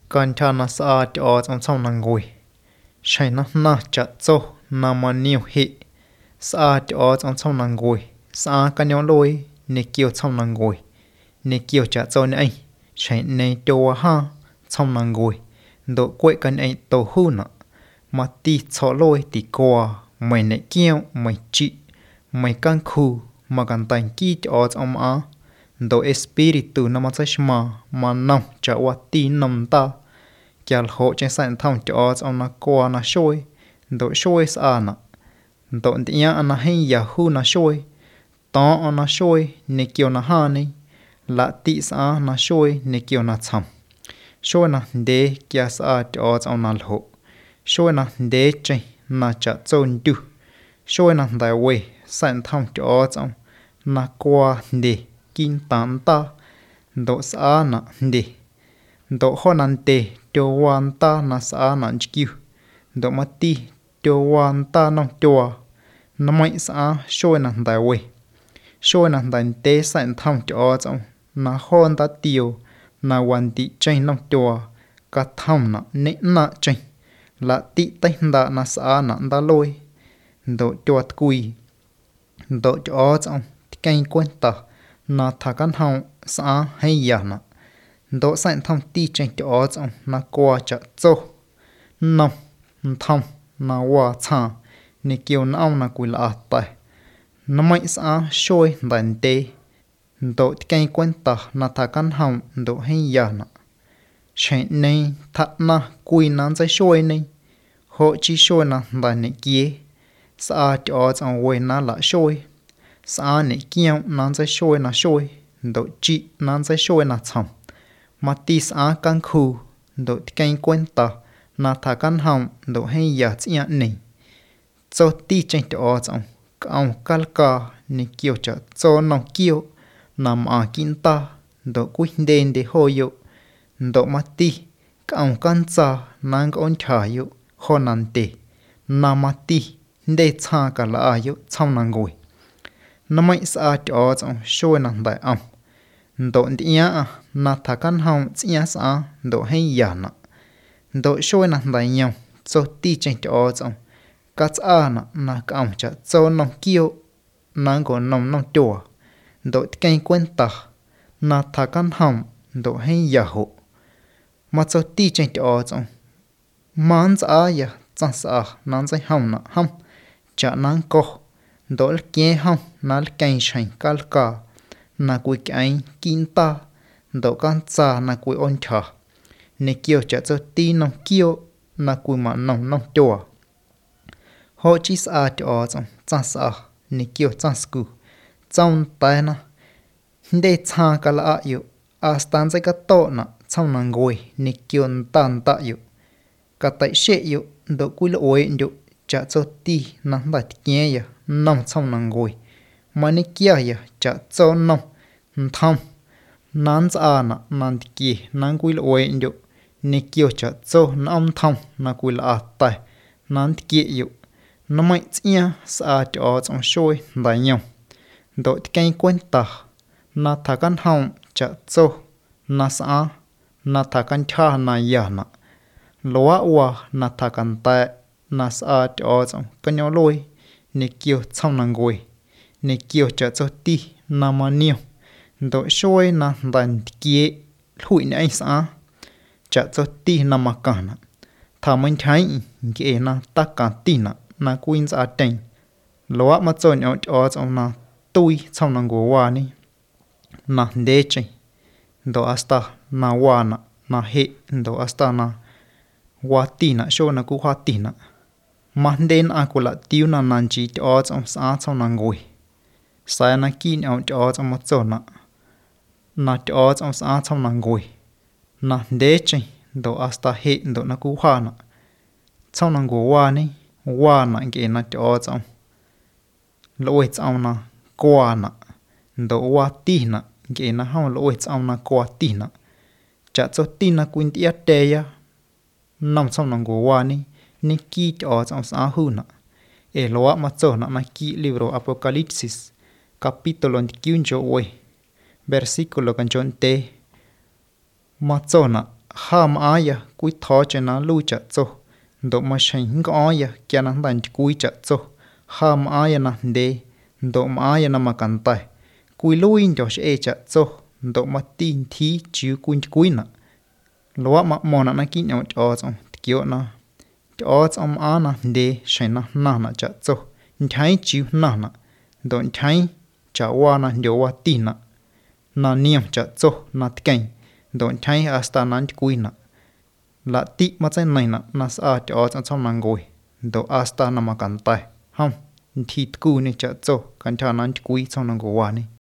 Kan cha na sa ti o trong trong nang ngui. Shai na cha zo na ma niu hi. Sa ti o trong nang ngui. Sa kan yo loi ne kio trong nang ngui. Ne kio cha zo ne ai. Shai ne to ha trong nang ngui. Do quậy kan ai to hu na. Ma ti cho loi ti qua. Mày ne kio mày chi. Mày kan khu ma kan tan ki ti o trong a. Do espiritu na ma cha shma ma nam cha wa ti nam ta. Kial ho trên sàn thong cho ông na qua na shôi, độ shôi sa na, độ tia na hay yahu na shôi, to ông na shôi ne kêu na ha ni, lạ tị sa na shôi ne kêu na chăm, shôi na đế kia sa cho ông na ho, shôi na đế chơi na chả zôn du, shôi na đại quê sàn thong cho ông na qua đế kinh tán ta, độ sa na đế, độ ho nan tê tiêu quan ta na sa nan chiu do mati tiêu quan ta nong tiêu na mai sa shoi na dai we shoi na dan te san tham cho trong na hon ta tiêu na wan ti chain nong tiêu ka tham na ne na chain la ti tai da na sa na da loi do tiêu kui do cho trong kai quan ta na tha kan hau sa hay ya na độ sản thông ti trên chỗ trong na qua chợ châu nông thông na qua cha ni kêu na ông na cùi là tại na mấy xã sôi đàn tê độ cây quan ta na thà căn hồng độ hay giờ na chuyện này thật na cùi nan trái sôi này họ chỉ sôi na đàn này kia xã chỗ trong quê na là sôi xã này kia nan trái sôi na sôi độ chỉ nan trái sôi na chồng mà tí xã căn khu độ cây quan ta na thà căn hồng độ hay giả chia này cho tí trên chỗ trong ông cal ca ni kêu cho nông kêu nằm ở kinh ta độ quyết định để hồi dụ độ mà tí ông căn cha năng ôn trả dụ khó năn tệ nằm mà tí để cha cả là dụ trong năng ngồi nằm mấy xã chỗ trong sôi năng đại ông độ tia na thà căn hồng tia sa độ hay giả na độ sôi na đại nhau cho ti trên chỗ trong cắt na cọng cho nông kiêu na có nông chùa độ cây quen ta na thà căn hồng độ hay giả hộ mà cho ti trên chỗ trong mán sa ya chẳng sa nan say hồng na hồng chả nan co độ kia hồng na cây sành cal ca na cùi cái kinh ta độ can cha na cùi ôn thở ne kêu chả cho ti nông kêu na cùi mà nông chùa họ chỉ sa cho trong cha sa ne kêu cha sku trong tai na để cha cả là yêu stan sai cái to na trong nàng ngồi ne kêu tan ta yêu cả tại sẽ yêu độ cùi lỗi yêu chả cho ti na bạch kia ya nông trong nàng ngồi mà ne kia ya chả cho nông tham nan sa na nan ki nan kui loi ndu ne kyo cha cho nam tham na kui la tai nan ki yu na mai chia sa cho trong shoi dai nhau do kai quan ta na tha kan hong cha cho na sa na tha kan cha na ya na loa wa na tha kan ta na sa cho trong kan yo loi ne kyo chang nang goi ne kyo cha cho ti na ma niu độ sôi na đàn kia hụi này sao chả cho ti na mà cả na thà mình thấy cái na ta cả ti na queen ra tên lo mà cho nhau cho trong na tôi trong năng của wa ni na để chơi độ asta na wa na he độ asta na wa ti na show na ku wa ti na mà đến akula tiêu na nan chỉ cho trong năng ngồi sai na kin out cho trong một chỗ na cho trong sa trong năng ngồi na để chơi độ asta he độ na cú hoa na trong năng ngồi wa na cái na cho trong lỗi trong na qua na độ wa ti na cái na hao lỗi trong na qua ti na chả cho ti na quên tiệt tê ya nằm trong năng ngồi wa ni ki cho trong sa hu na lo mà cho na ki libro Apocalipsis capítulo 21 versículo canchon te machona ha mà ya cúi thọ cho nó lui chặt cho độ mà sinh có ya kia nó thành cúi chặt cho ha mà ya nó đê độ mà ya nó mà cắn tay cúi lui cho sẽ chặt cho độ mà tin thi chịu cúi nè lúa mà mòn nó kín nhau cho xong kiểu nó cho xong nó đê sinh nó chặt cho thấy chịu nó độ thấy chả qua nó điều qua tin nó niệm chặt cho nó cảnh độ thấy asta nó cúi nè là tí mà cái này nó sẽ cho trong nàng ngồi độ asta nó mà cắn tay không thì cú này chặt cho cắn cho nó cúi trong nàng ngồi này